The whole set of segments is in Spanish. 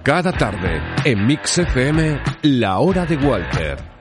Cada tarde, en Mix FM, La Hora de Walter.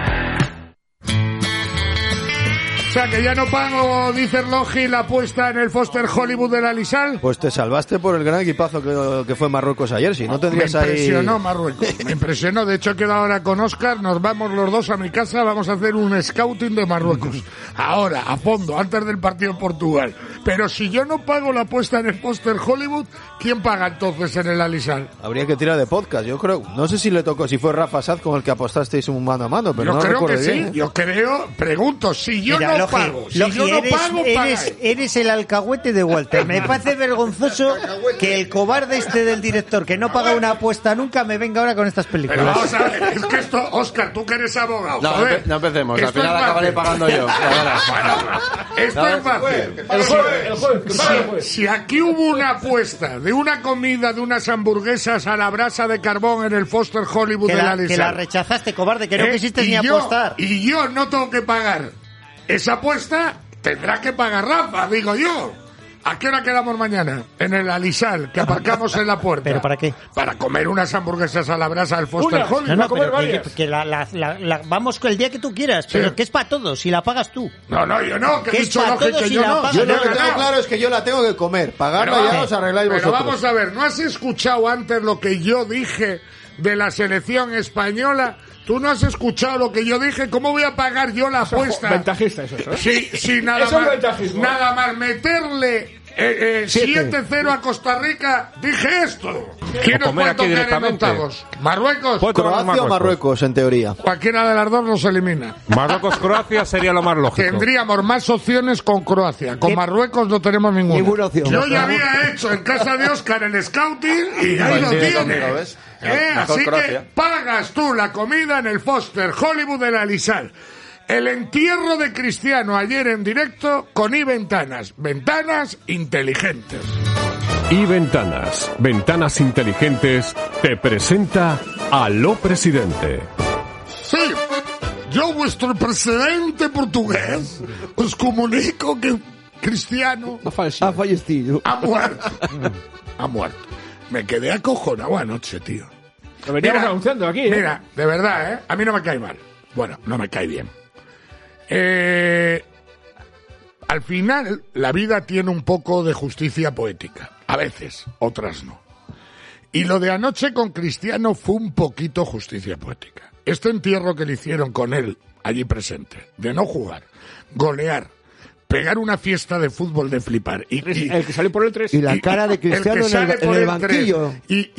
O sea, que ya no pago, dice Logi, la apuesta en el Foster Hollywood de la Lisal. Pues te salvaste por el gran equipazo que fue Marruecos ayer, si no tendrías ahí... Me impresionó Marruecos, me impresionó. De hecho, he quedado ahora con Óscar, nos vamos los dos a mi casa, vamos a hacer un scouting de Marruecos. Ahora, a fondo, antes del partido en Portugal. Pero si yo no pago la apuesta en el Foster Hollywood, ¿quién paga entonces en el Alisal? Habría que tirar de podcast, yo creo. No sé si le tocó, si fue Rafa Saz con el que apostasteis un mano a mano, pero yo no creo recuerdo que bien. Sí, yo creo, pregunto, si yo no pago, si yo no pago, eres el alcahuete de Walter. Me parece vergonzoso que el cobarde este del director, que no paga una apuesta nunca, me venga ahora con estas películas. Pero vamos a ver, es que esto, Óscar, tú que eres abogado, no, joder, no empecemos, al final es acabaré pagando yo. Esto es fácil. Si aquí hubo una apuesta de una comida de unas hamburguesas a la brasa de carbón en el Foster Hollywood de la Lisal, que la rechazaste, cobarde, que no quisiste ni apostar. Y yo no tengo que pagar esa apuesta, tendrá que pagar Rafa, digo yo. ¿A qué hora quedamos mañana? En el Alisal, que aparcamos en la puerta. ¿Pero para qué? Para comer unas hamburguesas a la brasa del Foster Hollywood. No, pero vamos el día que tú quieras, pero que es para todos, si la pagas tú. No, yo no, que he dicho lógico que yo no. Yo lo que tengo claro es que yo la tengo que comer. Pagarla ya os arregláis vosotros. Pero vamos a ver, ¿no has escuchado antes lo que yo dije de la selección española? ¿Tú no has escuchado lo que yo dije? ¿Cómo voy a pagar yo la apuesta? Ventajista eso, ¿eh? Sí, nada más meterle 7-0 a Costa Rica, dije esto. ¿Quién os cuánto quedan en octavos? ¿Marruecos? Croacia o Marruecos, en teoría. Cualquiera de las dos nos elimina. Marruecos-Croacia sería lo más lógico. Tendríamos más opciones con Croacia. Con Marruecos no tenemos ninguna opción. Yo ya había hecho en casa de Óscar el scouting y ahí lo tienes. Así que pagas tú la comida en el Foster Hollywood de la Lisal. El entierro de Cristiano ayer en directo con iVentanas. Ventanas inteligentes. iVentanas, ventanas inteligentes, te presenta Aló Presidente. Sí, yo, vuestro presidente portugués, os comunico que Cristiano ha fallecido. Ha muerto. Me quedé acojonado anoche, tío. Lo veníamos anunciando aquí, ¿eh? Mira, de verdad, a mí no me cae mal. Bueno, no me cae bien. Al final, la vida tiene un poco de justicia poética. A veces, otras no. Y lo de anoche con Cristiano fue un poquito justicia poética. Este entierro que le hicieron con él, allí presente, de no jugar, golear, pegar una fiesta de fútbol de flipar. Y el que sale por el 3. Y la cara de Cristiano en el banquillo.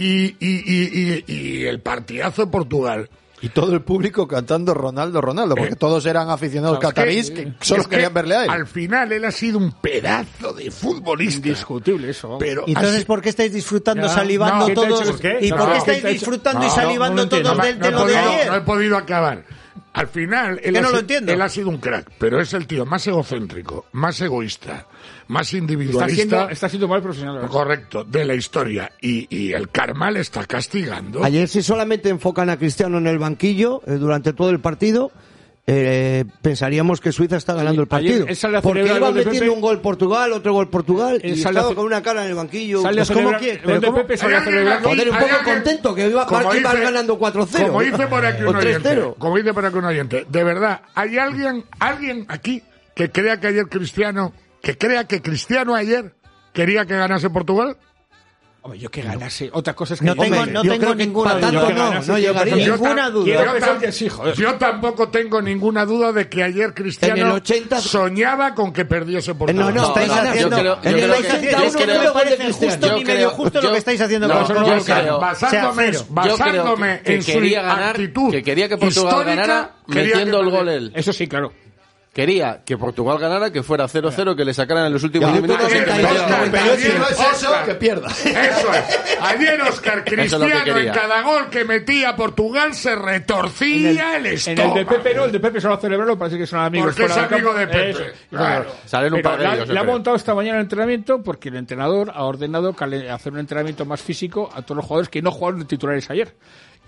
Y el partidazo de Portugal. Y todo el público cantando Ronaldo, porque todos eran aficionados catarís que solo querían verle a él. Al final él ha sido un pedazo de futbolista. Indiscutible eso. Pero entonces, ¿por qué estáis disfrutando, salivando todos? ¿Y por qué estáis disfrutando y salivando todos de lo de ayer? No he podido acabar. Al final, él ha sido un crack, pero es el tío más egocéntrico, más egoísta, más individualista. Está siendo mal profesional. Correcto, de la historia. Y el karma le está castigando. Ayer, si solamente enfocan a Cristiano en el banquillo durante todo el partido, pensaríamos que Suiza está ganando el partido. Porque iba metiendo un gol Portugal, otro gol Portugal, y estaba con una cara en el banquillo. Pues ¿cómo quiere? Joder, un poco contento, que iba ganando 4-0. Como dice por aquí un oyente. De verdad, ¿hay alguien aquí que crea que ayer Cristiano ayer quería que ganase Portugal? Hombre, yo que ganase. Otra cosa es que no tengo ninguna duda. No llegaría. Ninguna duda. Yo tampoco tengo ninguna duda de que ayer Cristiano en el 80 soñaba con que perdiese Portugal. No, estáis haciendo. En el 81 no me parece justo ni medio justo lo que estáis haciendo con Portugal. Basándome en su actitud, que quería que Portugal ganara metiendo el gol él. Eso sí, claro. Quería que Portugal ganara, que fuera 0-0, que le sacaran en los últimos minutos. Pero si no es eso, que pierda. Eso es. Ayer Óscar Cristiano en cada gol que metía Portugal se retorcía el estómago. En el de Pepe no, el de Pepe solo a celebrarlo, parece que son amigos. Porque es amigo de Pepe. Claro. Salen un par de ellos. Le ha montado esta mañana el entrenamiento porque el entrenador ha ordenado hacer un entrenamiento más físico a todos los jugadores que no jugaron de titulares ayer.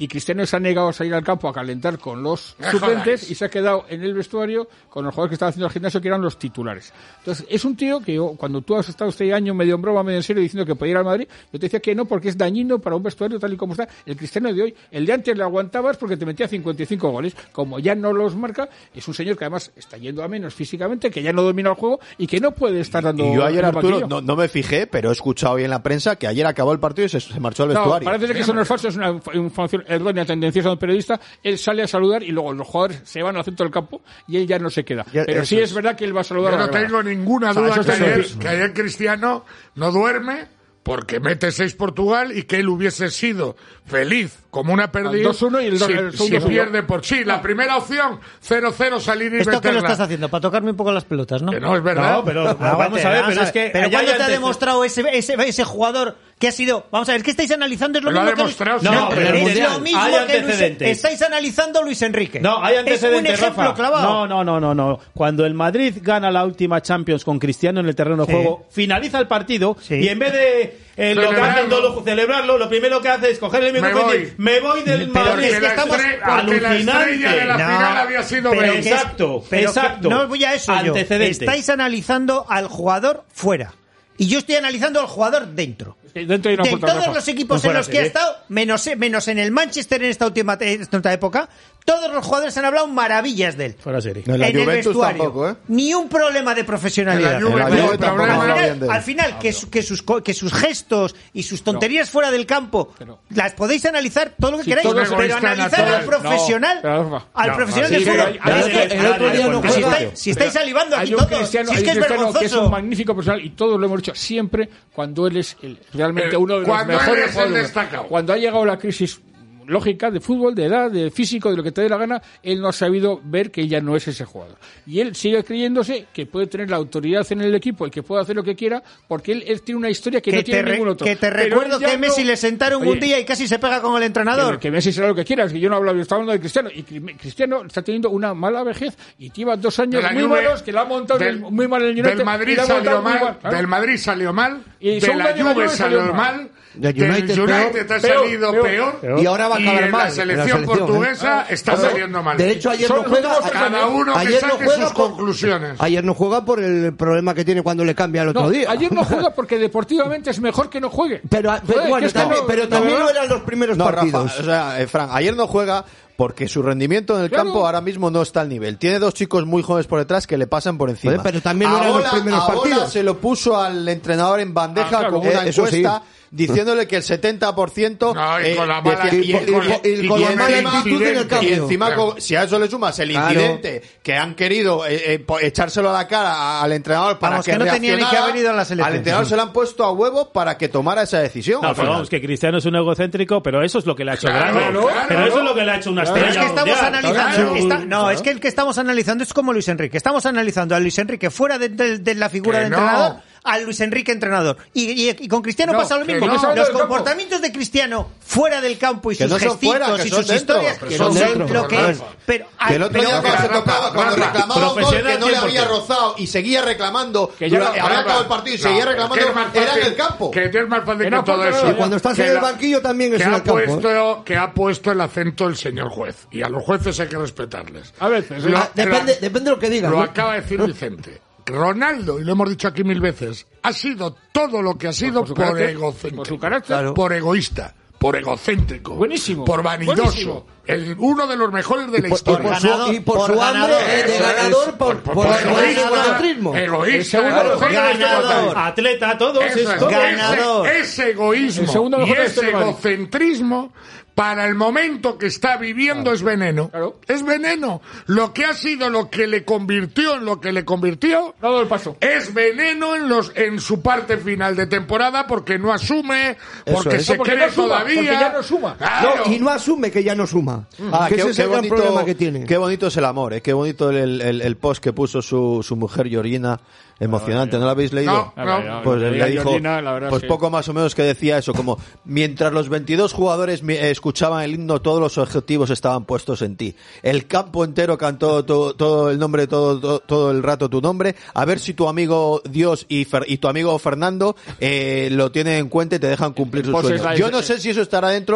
y Cristiano se ha negado a salir al campo a calentar con los suplentes y se ha quedado en el vestuario con los jugadores que estaban haciendo el gimnasio, que eran los titulares. Entonces, es un tío que yo, cuando tú has estado este año medio en broma, medio en serio, diciendo que podía ir al Madrid, yo te decía que no, porque es dañino para un vestuario tal y como está. El Cristiano de hoy, el de antes le aguantabas porque te metía 55 goles. Como ya no los marca, es un señor que además está yendo a menos físicamente, que ya no domina el juego y que no puede estar dando... Y yo ayer, Arturo, no me fijé, pero he escuchado hoy en la prensa que ayer acabó el partido y se marchó al vestuario. Parece que eso no es falso, es una información errónea, tendenciosa de un periodista. Él sale a saludar y luego los jugadores se van al centro del campo y él ya no se queda. Pero sí es verdad que él va a saludar. Yo no tengo ninguna duda que ayer Cristiano no duerme porque mete 6 Portugal y que él hubiese sido feliz como una pérdida 2-1 y el si pierde por sí. La primera opción, 0-0, salir y meterla. ¿Esto qué lo estás haciendo? Para tocarme un poco las pelotas, ¿no? Que no, es verdad. No, pero vamos a ver, pero es que... Pero ¿cuándo te ha demostrado ese jugador que ha sido... Vamos a ver, es que estáis analizando es lo mismo que... es lo mismo que estáis analizando Luis Enrique. No, hay antecedentes, es un ejemplo clavado. No. Cuando el Madrid gana la última Champions con Cristiano en el terreno de juego, finaliza el partido y en vez de celebrarlo, lo primero que hace es coger el micrófono y decir, me voy del Madrid. Es que estamos alucinante. De la final había sido exacto. No voy a eso yo. Estáis analizando al jugador fuera. Y yo estoy analizando al jugador dentro. De todos los equipos en los que ha estado, menos en el Manchester en esta última época, todos los jugadores han hablado maravillas de él. Fuera serie. En el vestuario. Tampoco, ni un problema de profesionalidad. Al final, que sus gestos y sus tonterías fuera del campo las podéis analizar todo lo que queráis, pero analizar al profesional, del fútbol. El otro día no juega. Si estáis salivando aquí todos, si es que es vergonzoso. Que es un magnífico profesional y todos lo hemos dicho siempre cuando él es realmente uno de los mejores jugadores. Cuando ha llegado la crisis lógica de fútbol, de edad, de físico, de lo que te dé la gana, él no ha sabido ver que ya no es ese jugador. Y él sigue creyéndose que puede tener la autoridad en el equipo y que puede hacer lo que quiera, porque él tiene una historia que no tiene ningún otro. Que te recuerdo que Messi le sentaron un día y casi se pega con el entrenador. Que Messi será lo que quiera, es que yo no hablaba, yo estaba hablando de Cristiano, y Cristiano está teniendo una mala vejez y lleva 2 años muy malos, que la ha montado muy mal en el United. Del Madrid salió mal, del Madrid salió mal, de la Juve salió mal, del United ha salido peor, y ahora va a acabar mal. La selección portuguesa está saliendo mal. De hecho, ayer no juega. Cada uno que saque sus conclusiones. Ayer no juega por el problema que tiene cuando le cambia el otro día. Ayer no juega porque deportivamente es mejor que no juegue. Pero también no eran los primeros partidos. Rafa, o sea, Fran, ayer no juega porque su rendimiento en el campo ahora mismo no está al nivel. Tiene 2 chicos muy jóvenes por detrás que le pasan por encima. Pero también no eran los primeros partidos. Se lo puso al entrenador en bandeja con una encuesta diciéndole que el 70% y con la mala actitud en el campo. Y encima, si a eso le sumas el incidente que han querido echárselo a la cara al entrenador para que no tenía ni que haber ido a la selección. Al entrenador se lo han puesto a huevo para que tomara esa decisión. No, pero vamos, que Cristiano es un egocéntrico, pero eso es lo que le ha hecho grande. Pero eso es lo que le ha hecho una estrella. Es que estamos analizando. Es que el que estamos analizando es como Luis Enrique. Estamos analizando a Luis Enrique fuera de la figura de entrenador, a Luis Enrique entrenador. Y con Cristiano pasa lo mismo. Los comportamientos de Cristiano fuera del campo y sus gestitos y sus historias son lo que es. Pero el otro día cuando se tocaba, cuando reclamaba un gol que no le había rozado y seguía reclamando, había acabado el partido y seguía reclamando, era en el campo. Que es más fácil que todo eso. Y cuando estás en el banquillo también es en el campo. Que ha puesto el acento el señor juez. Y a los jueces hay que respetarles. A veces. Depende de lo que digan. Lo acaba de decir Vicente. Ronaldo, y lo hemos dicho aquí 1000 veces, ha sido todo lo que ha sido por egocéntrico, por su carácter, por egoísta, por egocéntrico, buenísimo, por vanidoso, uno de los mejores de la historia. Y por su hambre de ganador, por egocentrismo. Egoísta, atleta, todo eso. Ganador. Ese egoísmo y ese egocentrismo para el momento que está viviendo es veneno. Es veneno. Lo que ha sido lo que le convirtió en lo que le convirtió es veneno en su parte final de temporada porque no asume, porque se cree todavía. Porque ya no suma. Y no asume que ya no suma. Que ese es el gran problema que tiene. Qué bonito es el amor, qué bonito el post que puso su mujer Georgina. Emocionante, ¿no lo habéis leído? No. Pues le dijo, pues poco más o menos que decía eso, como mientras los 22 jugadores escuchaban el himno, todos los objetivos estaban puestos en ti. El campo entero cantó todo el nombre, todo el rato tu nombre, a ver si tu amigo Dios y tu amigo Fernando lo tienen en cuenta y te dejan cumplir sus sueños. Yo no sé si eso estará dentro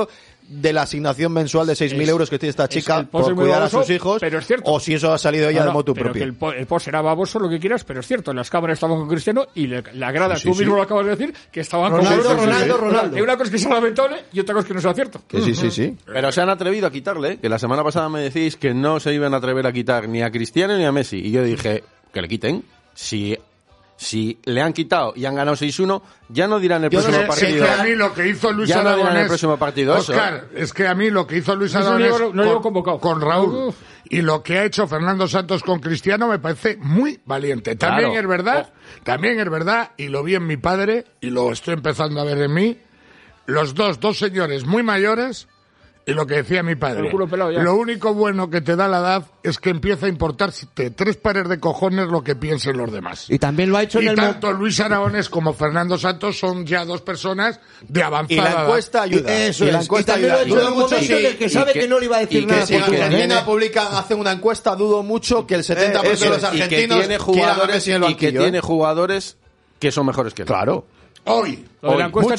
de la asignación mensual de 6.000 euros que tiene esta chica por cuidar a sus hijos, pero es cierto. O si eso ha salido ya de motu propio. El post era baboso, lo que quieras, pero es cierto, en las cámaras estaban con Cristiano y la grada, tú mismo lo acabas de decir, que estaban con Ronaldo. Hay una cosa que es lamentable y otra cosa que no sea cierto. Sí. Pero se han atrevido a quitarle, que la semana pasada me decís que no se iban a atrever a quitar ni a Cristiano ni a Messi. Y yo dije que le quiten. Si le han quitado y han ganado 6-1, ya no dirán el próximo partido. Es que a mí lo que hizo Luis Aragonés... Ya no dirán el próximo partido. Oscar, es que a mí lo que hizo Luis Aragonés con Raúl y lo que ha hecho Fernando Santos con Cristiano me parece muy valiente. También es verdad, y lo vi en mi padre, y lo estoy empezando a ver en mí, los dos señores muy mayores... Y lo que decía mi padre, lo único bueno que te da la edad es que empieza a importarte 3 pares de cojones lo que piensen los demás. Y también lo ha hecho tanto Luis Aragonés como Fernando Santos son ya 2 personas de avanzada edad. Y la encuesta ayuda. Eso es. Y también lo ha hecho en un momento en el que sabe que no le iba a decir nada. Si Argentina hacen una encuesta, dudo mucho que el 70% de los argentinos quieran a Messi en el banquillo. Y que tiene jugadores que son mejores que él. Claro. Hoy la encuesta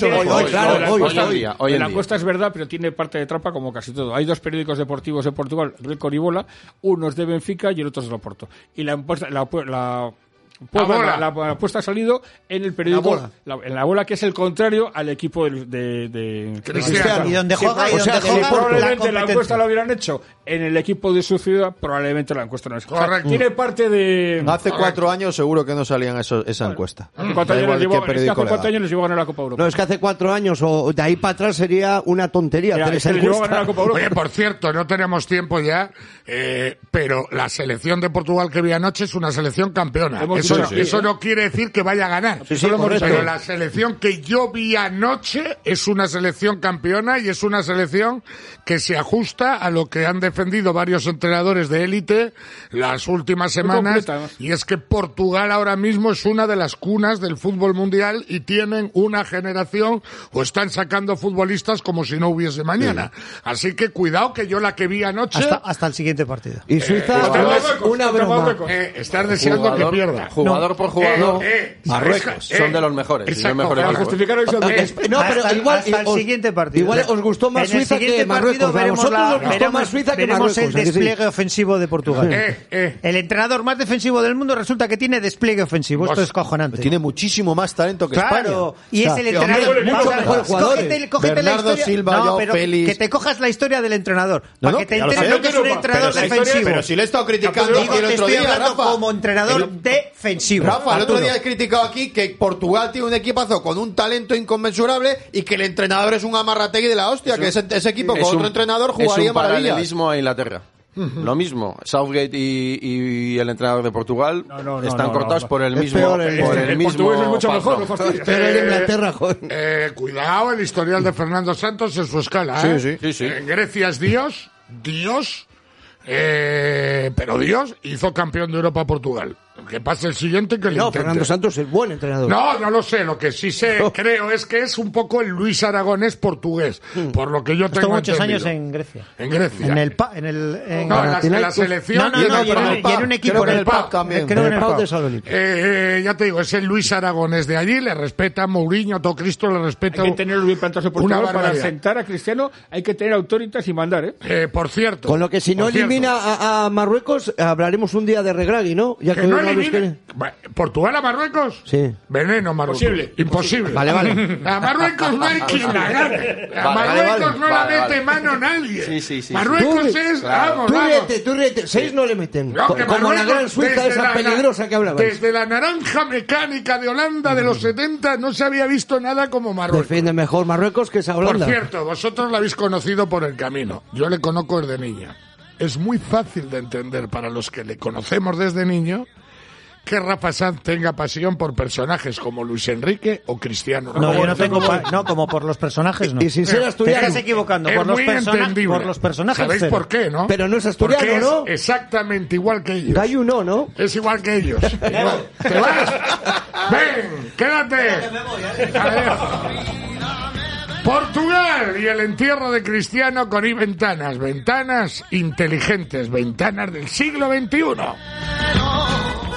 es verdad, pero tiene parte de trampa como casi todo. Hay 2 periódicos deportivos de Portugal, Record y Bola, uno es de Benfica y el otro es de Oporto. Y la apuesta ha salido en el periódico en la Bola, que es el contrario al equipo de Cristiano. ¿Y dónde juega? Probablemente la encuesta la hubieran hecho en el equipo de su ciudad, probablemente la encuesta no es. Correcto. Tiene parte de... Hace 4 años seguro que no salían esa encuesta. Hace 4 años les llevó a ganar la Copa Europa. No, es que hace 4 años o de ahí para atrás sería una tontería. Oye, por cierto, no tenemos tiempo ya, pero la selección de Portugal que vi anoche es una selección campeona. Eso no quiere decir que vaya a ganar. Pero la selección que yo vi anoche es una selección campeona y es una selección que se ajusta a lo que han defendido varios entrenadores de élite las últimas semanas, y es que Portugal ahora mismo es una de las cunas del fútbol mundial y tienen una generación, o están sacando futbolistas como si no hubiese mañana. Así que cuidado, que yo la que vi anoche... Hasta el siguiente partido. Y Suiza una broma. Estás deseando que pierda. Jugador por jugador, Marruecos son de los mejores. Hasta el siguiente partido. Igual os gustó más Suiza que Marruecos. Veremos el despliegue ofensivo de Portugal. El entrenador más defensivo del mundo resulta que tiene despliegue ofensivo. Esto es cojonante. Tiene muchísimo más talento que España. Y es el entrenador mucho mejor jugador. Bernardo Silva, Joao Félix. Que te cojas la historia del entrenador. Para que te enteres lo que es un entrenador defensivo. Pero si le he estado criticando aquí el otro día, Rafa, como entrenador defensivo. Rafa, el otro día he criticado aquí que Portugal tiene un equipazo con un talento inconmensurable y que el entrenador es un amarrategui de la hostia, que ese equipo con otro entrenador jugaría maravilla. Es un paralelismo a Inglaterra. Lo mismo, Southgate y el entrenador de Portugal están cortados por el mismo. El portugués es mucho mejor, no fastidies. Pero en Inglaterra, joder. Cuidado, el historial de Fernando Santos en su escala. Sí. En Grecia es Dios, pero Dios hizo campeón de Europa a Portugal. Que pase el siguiente que le intente. Fernando Santos es buen entrenador. No lo sé. Lo que sí creo es que es un poco el Luis Aragonés portugués, por lo que yo tengo muchos entendido. años en Grecia. En Grecia. En la selección. Y en un equipo. Creo en el PAOK también. Creo en el PAOK de Salónica. Ya te digo, es el Luis Aragonés de allí. Le respeta Mourinho, todo Cristo le respeta. Hay que tener bien plantados en Portugal para sentar a Cristiano. Hay que tener autoritas y mandar, por cierto. Con lo que si no elimina a Marruecos, hablaremos un día de Regragui, ¿no? Ya que no ¿Portugal a Marruecos? Sí. Veneno, Marruecos. Imposible. Vale. A Marruecos no hay quien la gane. A Marruecos no la mete mano nadie. Sí. Marruecos es... Vamos. Tú ríete. 6 no le meten. Como la gran Suiza esa peligrosa que hablaba. Desde la naranja mecánica de Holanda de los 70 no se había visto nada como Marruecos. Defiende mejor Marruecos que esa Holanda. Por cierto, vosotros la habéis conocido por el camino. Yo le conozco desde niña. Es muy fácil de entender para los que le conocemos desde niño que Rafa Sanz tenga pasión por personajes como Luis Enrique o Cristiano. Yo no tengo como por los personajes, no. Y sin ser asturiano. Te estás equivocando. Por los personajes. ¿Sabéis por qué, no? Pero no es asturiano, porque ¿no? Es exactamente igual que ellos. Hay uno, ¿no? Es igual que ellos. ¿Te vas? ¡Ven! ¡Quédate! A ver. Portugal y el entierro de Cristiano con ventanas inteligentes, ventanas del siglo XXI.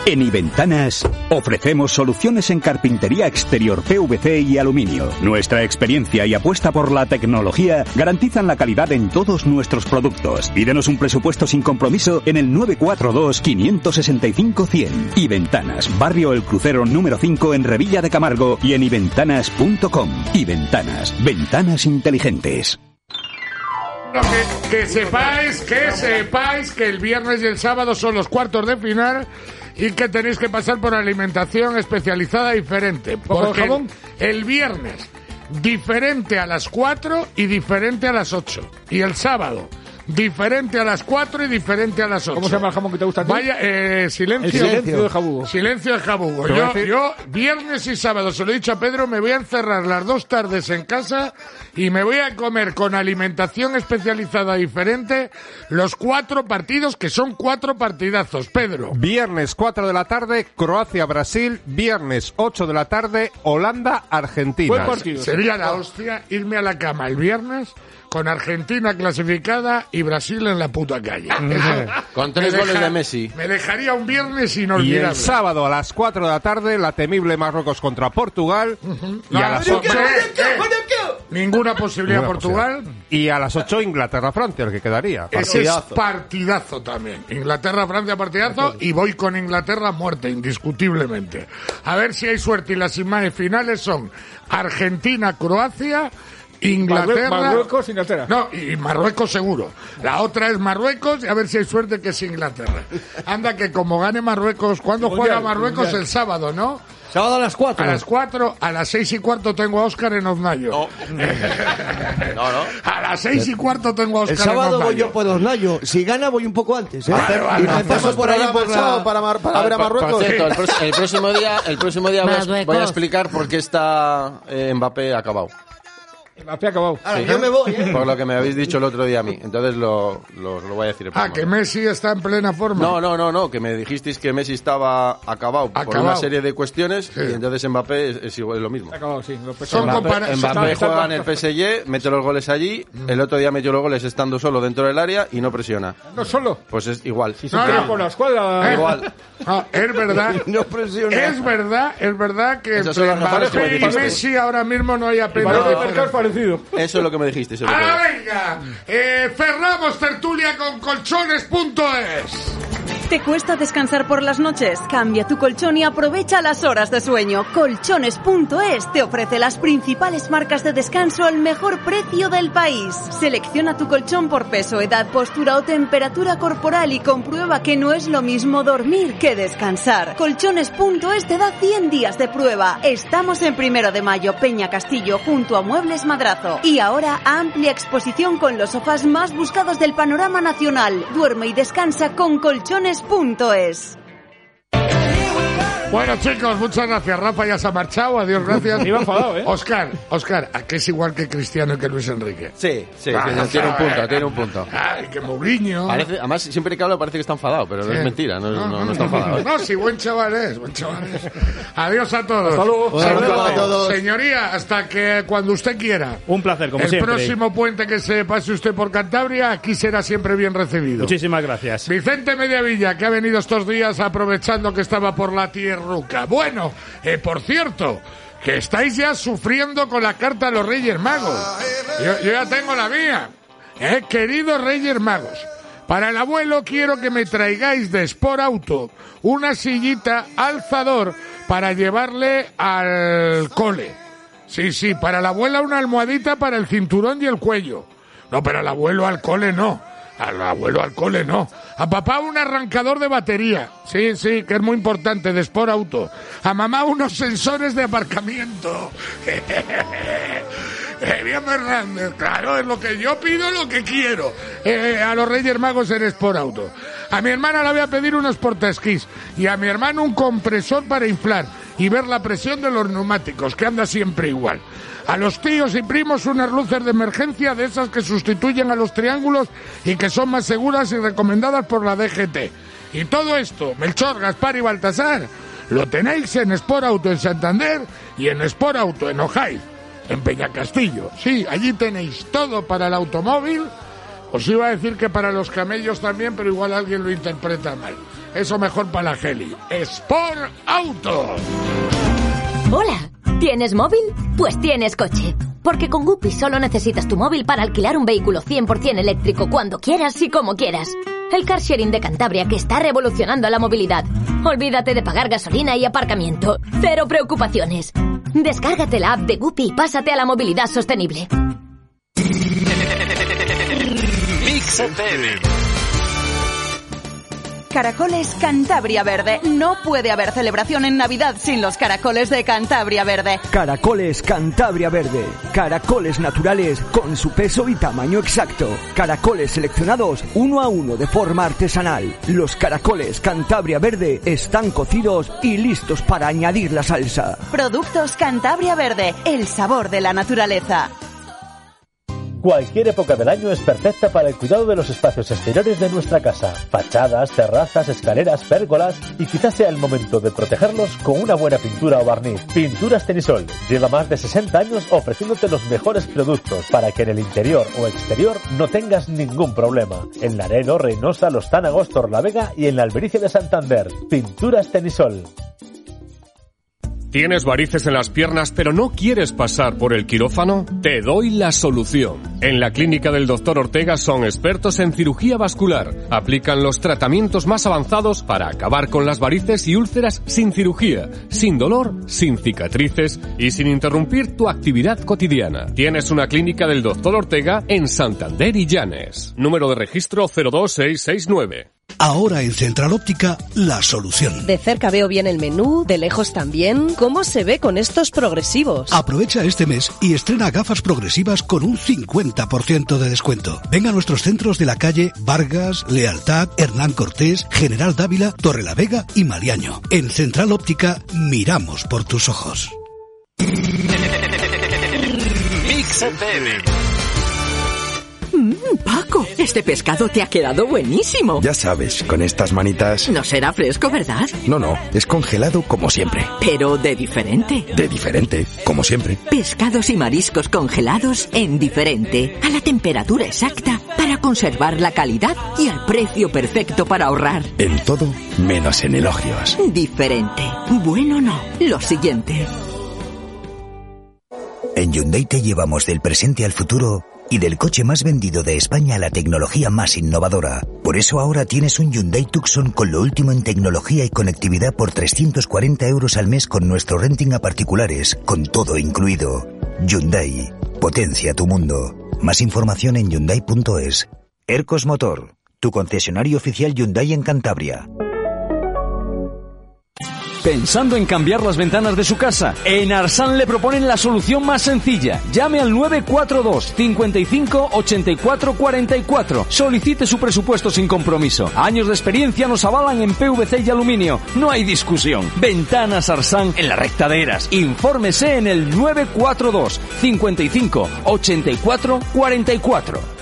En Iventanas ofrecemos soluciones en carpintería exterior PVC y aluminio. Nuestra experiencia y apuesta por la tecnología garantizan la calidad en todos nuestros productos. Pídenos un presupuesto sin compromiso en el 942-565-100. Iventanas, Barrio El Crucero número 5 en Revilla de Camargo y en iventanas.com. Iventanas, ventanas inteligentes. Que sepáis que el viernes y el sábado son los cuartos de final y que tenéis que pasar por alimentación especializada diferente. Porque el viernes diferente a las 4 y diferente a las 8. Y el sábado diferente a las 4 y diferente a las 8. ¿Cómo se llama el jamón que te gusta a ti? Vaya, silencio. Silencio de jabugo. Silencio de jabugo. Yo, viernes y sábado, se lo he dicho a Pedro, me voy a encerrar las 2 tardes en casa y me voy a comer con alimentación especializada diferente los 4 partidos, que son 4 partidazos. Pedro. Viernes 4 de la tarde, Croacia-Brasil. Viernes 8 de la tarde, Holanda-Argentina. Buen partido. Sería la hostia irme a la cama el viernes con Argentina clasificada y Brasil en la puta calle. Con 3 goles de Messi. Me dejaría un viernes inolvidable. Y el sábado a las 4 de la tarde, la temible Marruecos contra Portugal. Y a las 8... Ninguna posibilidad Portugal. Y a las 8 Inglaterra-Francia, el que quedaría. Ese es partidazo también. Inglaterra-Francia, partidazo. Y voy con Inglaterra muerte, indiscutiblemente. A ver si hay suerte. Y las imágenes finales son Argentina-Croacia, Inglaterra, Marruecos, Inglaterra. No, y Marruecos seguro. La otra es Marruecos y a ver si hay suerte que es Inglaterra. Anda que como gane Marruecos, ¿cuándo juega Marruecos? El sábado, ¿no? Sábado a las 4. A las 4, a las 6:15 tengo a Óscar en Oznayo. No. A las 6:15 tengo a Óscar en Oznayo. El sábado voy yo por Oznayo. Si gana voy un poco antes, ¿eh? Y me paso por ahí por para ver a Marruecos. Por cierto, el próximo día voy a explicar por qué está Mbappé acabado. Mbappé ha acabado. Ahora, yo me voy, ¿eh? Por lo que me habéis dicho el otro día a mí. Entonces lo voy a decir. Que Messi está en plena forma. No, que me dijisteis que Messi estaba acabado por una serie de cuestiones y entonces Mbappé es igual, lo mismo. Acabado, sí. Mbappé juega en el PSG, mete los goles allí, el otro día metió los goles estando solo dentro del área y no presiona. ¿No solo? Pues es igual. Si se queda por la escuadra. Igual. Es verdad. No presiona. Es verdad que entre Mbappé y Messi ahora mismo no hay apenas diferencia. Eso es lo que me dijiste. Venga, cerramos tertulia con colchones.es. ¿Te cuesta descansar por las noches? Cambia tu colchón y aprovecha las horas de sueño. Colchones.es te ofrece las principales marcas de descanso al mejor precio del país. Selecciona tu colchón por peso, edad, postura o temperatura corporal y comprueba que no es lo mismo dormir que descansar. Colchones.es te da 100 días de prueba. Estamos en 1 de Mayo, Peña Castillo, junto a Muebles Madrazo. Y ahora amplia exposición con los sofás más buscados del panorama nacional. Duerme y descansa con Colchones.es. Bueno, chicos, muchas gracias. Rafa ya se ha marchado, adiós, gracias. Iba enfadado, ¿eh? Oscar, ¿a qué es igual que Cristiano y que Luis Enrique? Sí, tiene un punto. Ay, que Mourinho. Además, siempre que hablo parece que está enfadado, pero no es mentira, no está enfadado. No, sí, buen chaval es. Adiós a todos. Saludos a todos. Señoría, hasta que cuando usted quiera. Un placer, como siempre. El próximo puente que se pase usted por Cantabria, aquí será siempre bien recibido. Muchísimas gracias. Vicente Mediavilla, que ha venido estos días aprovechando que estaba por la tierruca. Bueno, por cierto, que estáis ya sufriendo con la carta a los Reyes Magos. Yo ya tengo la mía. Queridos Reyes Magos, para el abuelo quiero que me traigáis de Sport Auto una sillita alzador para llevarle al cole. Sí, para la abuela una almohadita para el cinturón y el cuello. No, pero al abuelo al cole no. Al abuelo al cole no. A papá un arrancador de batería. Sí, que es muy importante, de Sport Auto. A mamá unos sensores de aparcamiento. Bien Hernández, claro, es lo que yo pido, lo que quiero. A los Reyes Magos en Sport Auto. A mi hermana le voy a pedir unos portaesquís. Y a mi hermano un compresor para inflar y ver la presión de los neumáticos, que anda siempre igual. A los tíos y primos unas luces de emergencia de esas que sustituyen a los triángulos y que son más seguras y recomendadas por la DGT. Y todo esto, Melchor, Gaspar y Baltasar, lo tenéis en Sport Auto en Santander y en Sport Auto en Ojaiz, en Peñacastillo. Sí, allí tenéis todo para el automóvil. Os iba a decir que para los camellos también, pero igual alguien lo interpreta mal. eso mejor para la Geli. Sport Auto. Hola, ¿tienes móvil? Pues tienes coche. Porque con Guppy solo necesitas tu móvil para alquilar un vehículo 100% eléctrico cuando quieras y como quieras. El car sharing de Cantabria que está revolucionando la movilidad. Olvídate de pagar gasolina y aparcamiento. Cero preocupaciones. Descárgate la app de Guppy y pásate a la movilidad sostenible. Mix FM. Caracoles Cantabria Verde. No puede haber celebración en Navidad sin los caracoles de Cantabria Verde. Caracoles Cantabria Verde. Caracoles naturales con su peso y tamaño exacto. Caracoles seleccionados 1 a 1 de forma artesanal. Los caracoles Cantabria Verde están cocidos y listos para añadir la salsa. Productos Cantabria Verde. El sabor de la naturaleza. Cualquier época del año es perfecta para el cuidado de los espacios exteriores de nuestra casa. Fachadas, terrazas, escaleras, pérgolas, y quizás sea el momento de protegerlos con una buena pintura o barniz. Pinturas Tenisol lleva más de 60 años ofreciéndote los mejores productos para que en el interior o exterior no tengas ningún problema. En Laredo, Reynosa, Lostana, Torlavega y en la Albericia de Santander. Pinturas Tenisol. ¿Tienes varices en las piernas pero no quieres pasar por el quirófano? Te doy la solución. En la clínica del Dr. Ortega son expertos en cirugía vascular. Aplican los tratamientos más avanzados para acabar con las varices y úlceras sin cirugía, sin dolor, sin cicatrices y sin interrumpir tu actividad cotidiana. Tienes una clínica del Dr. Ortega en Santander y Llanes. Número de registro 02669. Ahora en Central Óptica, la solución. De cerca veo bien el menú, de lejos también. ¿Cómo se ve con estos progresivos? Aprovecha este mes y estrena gafas progresivas con un 50% de descuento. Ven a nuestros centros de la calle Vargas, Lealtad, Hernán Cortés, General Dávila, Torrelavega y Maliaño. En Central Óptica, miramos por tus ojos. Mix FM. Paco, este pescado te ha quedado buenísimo. Ya sabes, con estas manitas... No será fresco, ¿verdad? No, es congelado como siempre. Pero de diferente. De diferente, como siempre. Pescados y mariscos congelados en diferente. A la temperatura exacta para conservar la calidad y al precio perfecto para ahorrar. En todo, menos en elogios. Diferente. Bueno, no. Lo siguiente. En Hyundai te llevamos del presente al futuro y del coche más vendido de España a la tecnología más innovadora. Por eso ahora tienes un Hyundai Tucson con lo último en tecnología y conectividad por 340 euros al mes con nuestro renting a particulares, con todo incluido. Hyundai. Potencia tu mundo. Más información en Hyundai.es. Ercos Motor, tu concesionario oficial Hyundai en Cantabria. ¿Pensando en cambiar las ventanas de su casa? En Arsan le proponen la solución más sencilla. Llame al 942 55 84 44. Solicite su presupuesto sin compromiso. Años de experiencia nos avalan en PVC y aluminio. No hay discusión. Ventanas Arsan en la recta de Eras. Infórmese en el 942 55 84 44.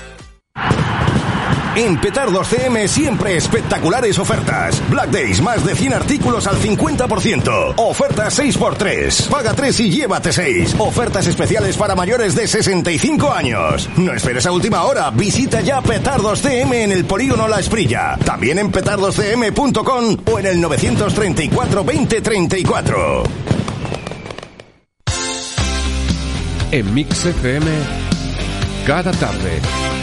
En Petardos CM siempre espectaculares ofertas. Black Days, más de 100 artículos al 50%. Ofertas 6x3. Paga 3 y llévate 6. Ofertas especiales para mayores de 65 años. No esperes a última hora. Visita ya Petardos CM en el Polígono La Esprilla. También en petardoscm.com o en el 934 20 34. En Mix FM, cada tarde.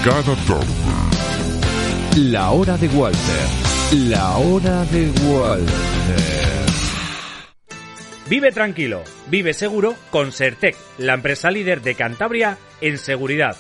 La hora de Walter. La hora de Walter. Vive tranquilo, vive seguro con Sertec, la empresa líder de Cantabria en seguridad.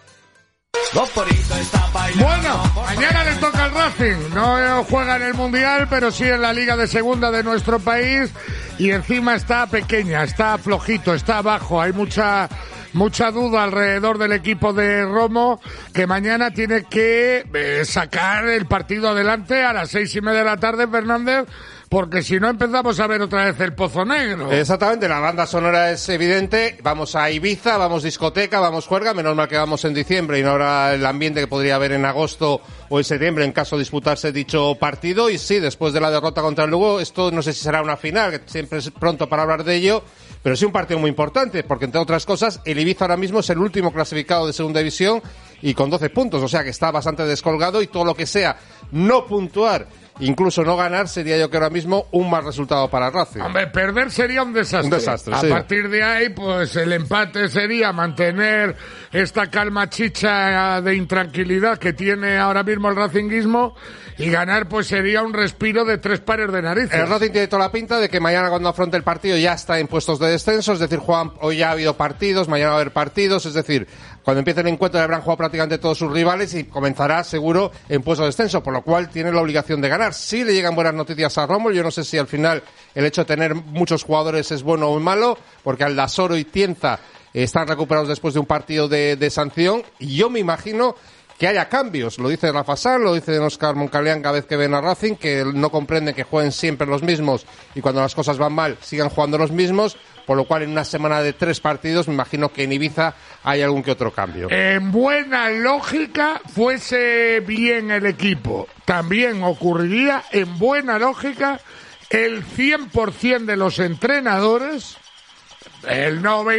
Bueno, mañana le toca al Racing. No juega en el Mundial, pero sí en la Liga de Segunda de nuestro país. Y encima está pequeña, está flojito, está abajo. Hay mucha duda alrededor del equipo de Romo, que mañana tiene que sacar el partido adelante a las 6:30 de la tarde, Fernández, porque si no empezamos a ver otra vez el Pozo Negro. Exactamente, la banda sonora es evidente. Vamos a Ibiza, vamos discoteca, vamos juerga. Menos mal que vamos en diciembre y no habrá el ambiente que podría haber en agosto o en septiembre en caso de disputarse dicho partido. Y sí, después de la derrota contra el Lugo, esto no sé si será una final, que siempre es pronto para hablar de ello, pero sí un partido muy importante, porque entre otras cosas, el Ibiza ahora mismo es el último clasificado de segunda división y con 12 puntos, o sea que está bastante descolgado, y todo lo que sea no puntuar incluso no ganar sería yo que ahora mismo un mal resultado para Racing. Hombre, perder sería un desastre. Un desastre, a sí. partir de ahí, pues el empate sería mantener esta calma chicha de intranquilidad que tiene ahora mismo el racinguismo, y ganar pues sería un respiro de 3 pares de narices. El Racing tiene toda la pinta de que mañana cuando afronte el partido ya está en puestos de descenso, es decir, Juan, hoy ya ha habido partidos, mañana va a haber partidos, es decir, cuando empiece el encuentro ya habrán jugado prácticamente todos sus rivales y comenzará seguro en puestos de descenso, por lo cual tiene la obligación de ganar. Si le llegan buenas noticias a Rommel, yo no sé si al final el hecho de tener muchos jugadores es bueno o malo, porque Aldasoro y Tienza están recuperados después de un partido de sanción, y yo me imagino que haya cambios, lo dice Rafa Sanz, lo dice Óscar Moncalián cada vez que ven a Racing, que no comprenden que jueguen siempre los mismos y cuando las cosas van mal sigan jugando los mismos, por lo cual en una semana de 3 partidos me imagino que en Ibiza hay algún que otro cambio. En buena lógica, fuese bien el equipo, también ocurriría en buena lógica el 100% de los entrenadores, el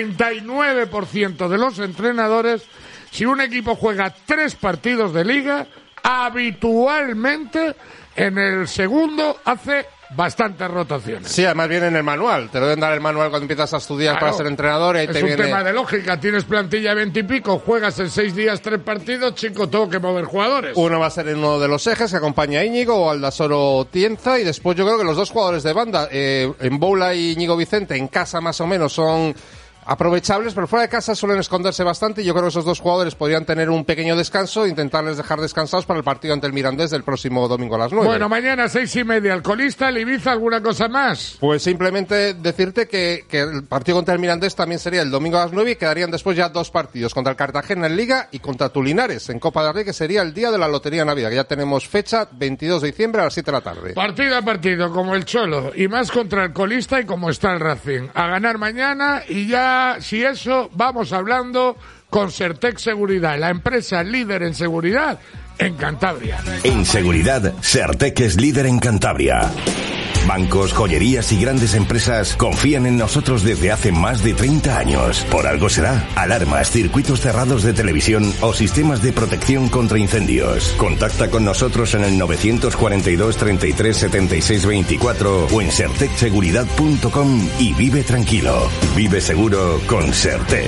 99% de los entrenadores. Si un equipo juega 3 partidos de liga, habitualmente en el segundo hace bastantes rotaciones. Sí, además viene en el manual. Te lo deben dar el manual cuando empiezas a estudiar para ser entrenador. Y es un tema de lógica. Tienes plantilla 20 y pico, juegas en 6 días 3 partidos, chico, tengo que mover jugadores. Uno va a ser en uno de los ejes que acompaña a Íñigo o Aldasoro Tienza, y después yo creo que los 2 jugadores de banda, en Boula y Íñigo Vicente, en casa más o menos son aprovechables, pero fuera de casa suelen esconderse bastante, y yo creo que esos 2 jugadores podrían tener un pequeño descanso e intentarles dejar descansados para el partido ante el Mirandés del próximo domingo a las 9. Bueno, mañana 6:30, el colista, el Ibiza, ¿alguna cosa más? Pues simplemente decirte que el partido contra el Mirandés también sería el domingo a las 9 y quedarían después ya 2 partidos, contra el Cartagena en Liga y contra Tulinares en Copa del Rey, que sería el día de la Lotería Navidad, que ya tenemos fecha, 22 de diciembre a las 7 de la tarde. Partido a partido, como el Cholo, y más contra el colista y como está el Racing. A ganar mañana, y ya, si eso, vamos hablando con Certec Seguridad, la empresa líder en seguridad en Cantabria. En seguridad, Certec es líder en Cantabria. Bancos, joyerías y grandes empresas confían en nosotros desde hace más de 30 años. Por algo será. Alarmas, circuitos cerrados de televisión o sistemas de protección contra incendios. Contacta con nosotros en el 942 33 76 24 o en certecseguridad.com y vive tranquilo. Vive seguro con Certec.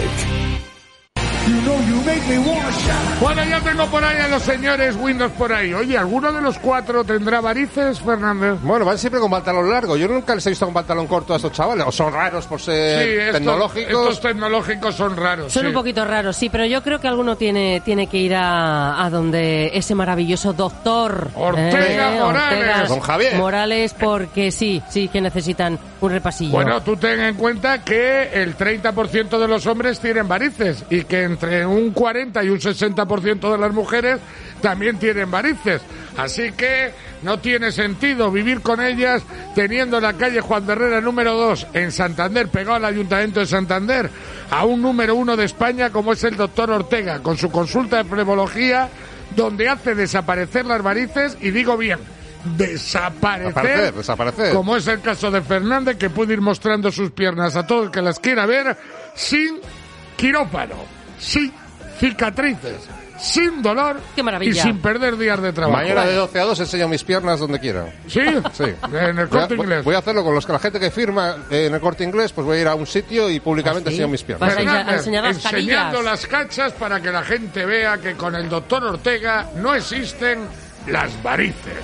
Bueno, ya tengo por ahí a los señores Windows por ahí. Oye, ¿alguno de los 4 tendrá varices, Fernández? Bueno, van siempre con pantalón largo. Yo nunca les he visto con pantalón corto a estos chavales. O son raros por ser tecnológicos. Estos tecnológicos son raros. Son un poquito raros, sí, pero yo creo que alguno tiene que ir a donde ese maravilloso doctor Ortega Morales. Don Javier Morales, porque sí que necesitan un repasillo. Bueno, tú ten en cuenta que el 30% de los hombres tienen varices y que entre un 40 y un 60% de las mujeres también tienen varices. Así que no tiene sentido vivir con ellas teniendo en la calle Juan de Herrera número 2 en Santander, pegado al Ayuntamiento de Santander, a un número 1 de España como es el doctor Ortega, con su consulta de flebología, donde hace desaparecer las varices, y digo bien, desaparecer, como es el caso de Fernández, que puede ir mostrando sus piernas a todo el que las quiera ver, sin quirófano, sin cicatrices, sin dolor y sin perder días de trabajo. Mañana de 12 a 2 enseño mis piernas donde quiera. ¿Sí? Sí. En el Corte Inglés. Voy a hacerlo con la gente que firma en el Corte Inglés, pues voy a ir a un sitio y públicamente enseño mis piernas. Vas a enseñar las enseñando las cachas para que la gente vea que con el doctor Ortega no existen las varices.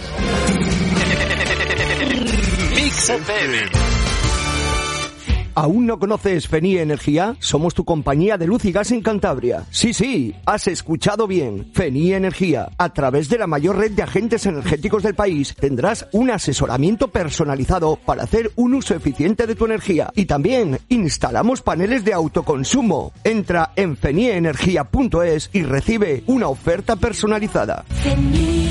Mix FM. ¿Aún no conoces Fenie Energía? Somos tu compañía de luz y gas en Cantabria. Sí, has escuchado bien. Fenie Energía. A través de la mayor red de agentes energéticos del país tendrás un asesoramiento personalizado para hacer un uso eficiente de tu energía. Y también instalamos paneles de autoconsumo. Entra en fenieenergia.es y recibe una oferta personalizada. Fenie.